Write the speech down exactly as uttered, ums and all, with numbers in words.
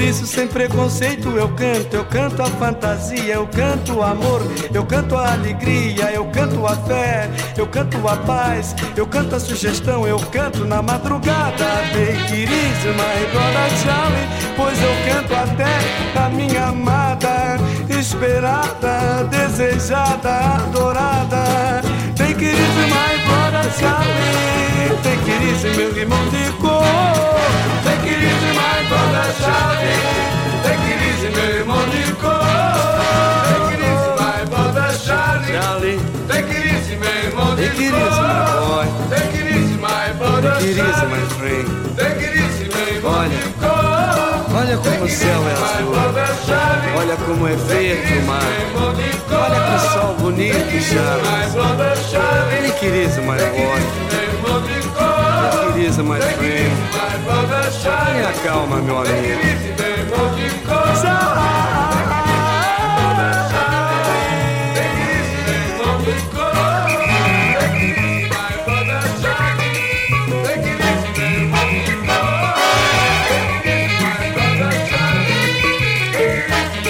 isso sem preconceito eu canto. Eu canto a fantasia, eu canto o amor, eu canto a alegria, eu canto a fé, eu canto a paz, eu canto a sugestão, eu canto na madrugada. Take it easy, my brother Charlie, pois eu canto até a minha amada, esperada, desejada, adorada. Take it easy, my brother Charlie, take it easy, meu irmão de cor. Take it easy, my brother Charlie, take it easy, meu irmão de cor. Take it easy, my brother Charlie, Charlie. Take it easy, meu irmão de cor. Take it easy, my boy. Take it easy, my brother Charlie. Take it easy, my friend. Take it easy, meu irmão de cor. Olha como o céu é azul, olha como é verde o mar, olha que sol bonito, Charlie. Take it easy, my boy. Take it easy, my friend. Tenha calma, meu amigo.